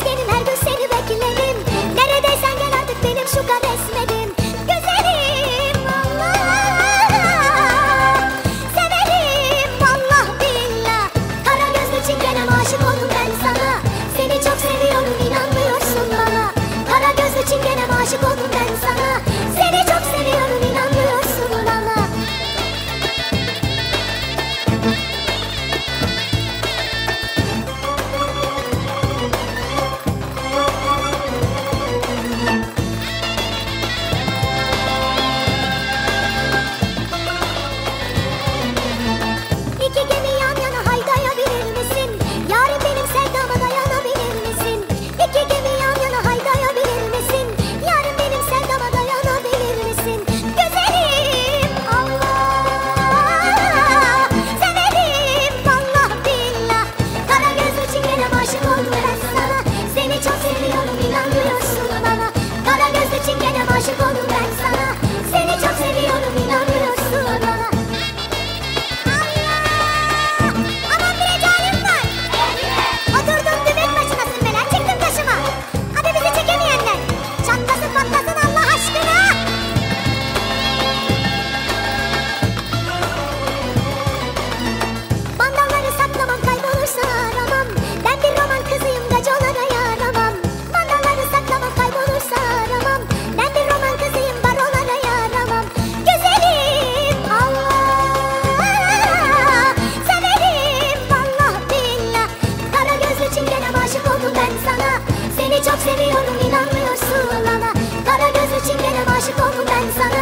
özledim, her gün seni bekledim. Neredeysen gel artık, benim şu resmedim. Güzelim Allah, severim vallah billah. Kara gözlü çingenem, aşık oldum ben sana. Seni çok seviyorum, inanmıyorsun bana. Kara gözlü çingenem, aşık oldum ben sana. Seni çok seviyorum, inanmıyorsun bana. İki gemi yan yana haydayabilir misin? Yarın benim sevdama dayanabilir misin? İki gemi yan yana haydayabilir misin? Yarın benim sevdama dayanabilir misin? Güzelim Allah, severim vallah billah. Kara gözlü çingenem, aşık oldum ben sana. Seni çok seviyorum, inanmıyorsun bana. Kara gözlü çingenem, aşık oldum ben sana. Seni çok seviyorum, inanmıyorsun bana. Aman bir ecalim var. Oturdum dübek başınasın belen, çıktım taşıma. Hadi bizi çekemeyenler çatlasın patlasın Allah aşkına. Bandalları saklamam, kaybolursa aramam. Ben bir roman kızıyım, gacolara yaramam. Bandalları saklamam, kaybolursa aramam. Ben bir roman kızıyım, barolara yaramam. Güzelim Allah, severim vallah billah. Kara gözlü çingenem, aşık oldum ben sana. Seni çok seviyorum, inanmıyorsun bana. Kara gözlü çingenem, aşık oldum ben sana.